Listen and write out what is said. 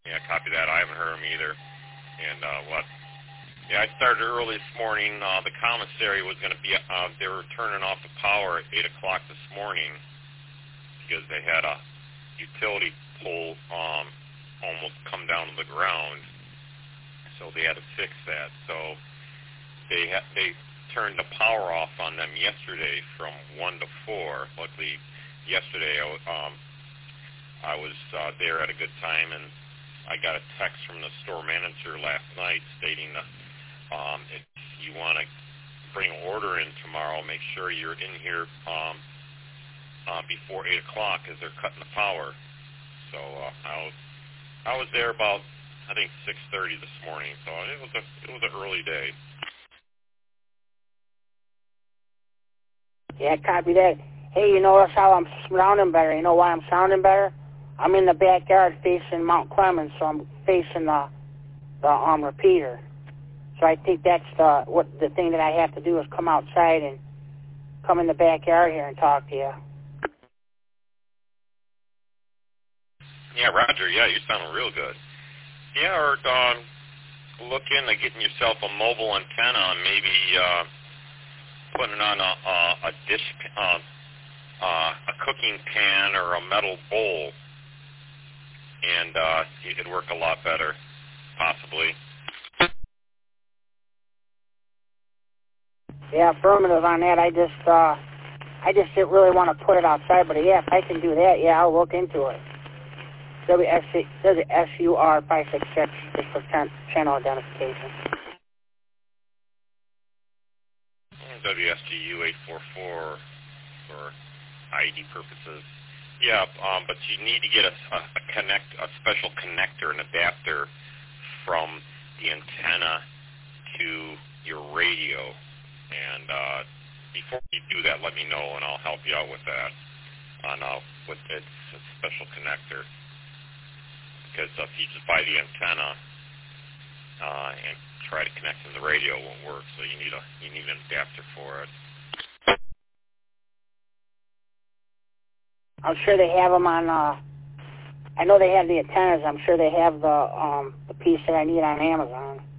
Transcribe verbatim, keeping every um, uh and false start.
Yeah, copy that. I haven't heard them either. And uh, what? Yeah, I started early this morning. Uh, the commissary was going to be, uh, they were turning off the power at eight o'clock this morning because they had a utility pole um, almost come down to the ground. So they had to fix that. So they ha- they turned the power off on them yesterday from one to four. Luckily, yesterday I, w- um, I was uh, there at a good time, and I got a text from the store manager last night stating that um, if you want to bring an order in tomorrow, make sure you're in here um, uh, before eight o'clock because they're cutting the power. So uh, I was I was there about I think six thirty this morning. So it was a it was an early day. Yeah, copy that. Hey, you notice how I'm sounding better? You know why I'm sounding better? I'm in the backyard facing Mount Clemens, so I'm facing the the um repeater. So I think that's the what the thing that I have to do is come outside and come in the backyard here and talk to you. Yeah, Roger. Yeah, you're sounding real good. Yeah, or um, look into getting yourself a mobile antenna and maybe uh, putting on a, a, a dish, uh, uh, a cooking pan or a metal bowl, and uh, it'd work a lot better, possibly. Yeah, affirmative on that. I just uh, I just didn't really want to put it outside, but yeah, if I can do that, yeah, I'll look into it. W S U R five six six is for channel identification. W S G U eight four four for I D purposes. Yeah, um, but you need to get a, a, a connect, a special connector, an adapter from the antenna to your radio. And uh, before you do that, let me know, and I'll help you out with that. On uh, with its a special connector, because if you just buy the antenna uh, and try to connect to the radio, it won't work. So you need a you need an adapter for it. I'm sure they have them on. Uh, I know they have the antennas. I'm sure they have the um, the piece that I need on Amazon.